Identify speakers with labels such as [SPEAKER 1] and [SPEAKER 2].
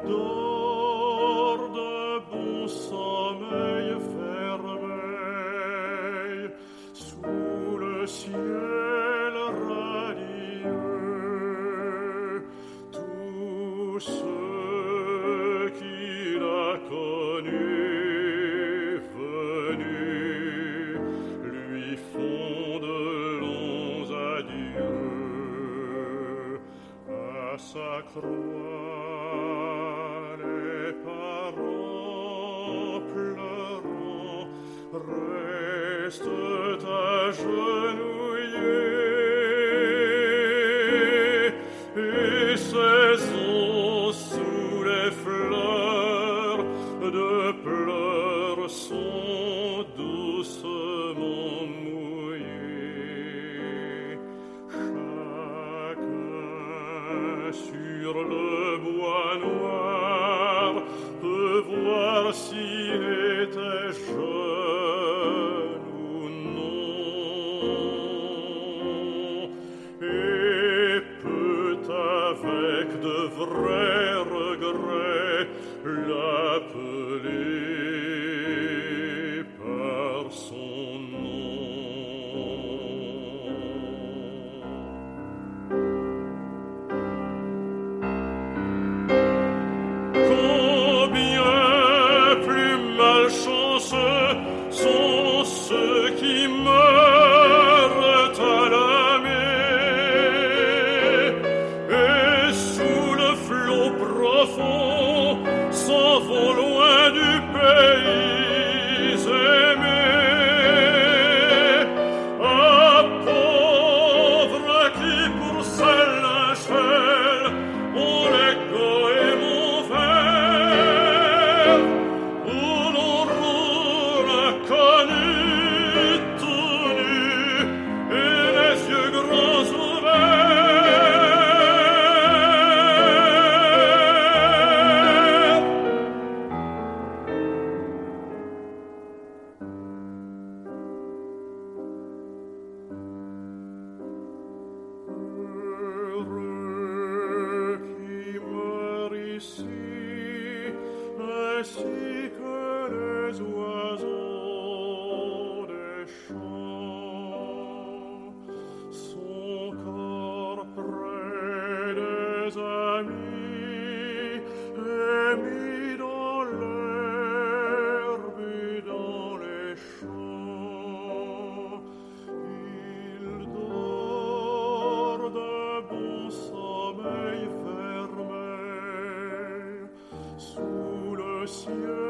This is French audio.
[SPEAKER 1] dort de bon sommeil fermé sous le ciel radieux. Tous ceux qu'il a connus venus lui font de longs adieux. À sa croix, les parents pleurant restent agenouillés, et ses os sous les fleurs de pleurs sont doucement mouillés. Chacun sur le bois noir peut voir s'il était jeune ou non, et peut avec de vrais regrets l'appeler par son malchanceux sont ceux qui meurent à la mer et sous le flot profond s'en vont loin du pays aimé. Ah, pauvres qui pour seul linchel ont l'écho et mon verre, tout nu et les yeux grands ouverts. Heureux qui meurt ici, ainsi que les oiseaux des champs, son corps près des amis est mis dans l'herbe et dans les champs. Il dort de bon sommeil fermé sous le ciel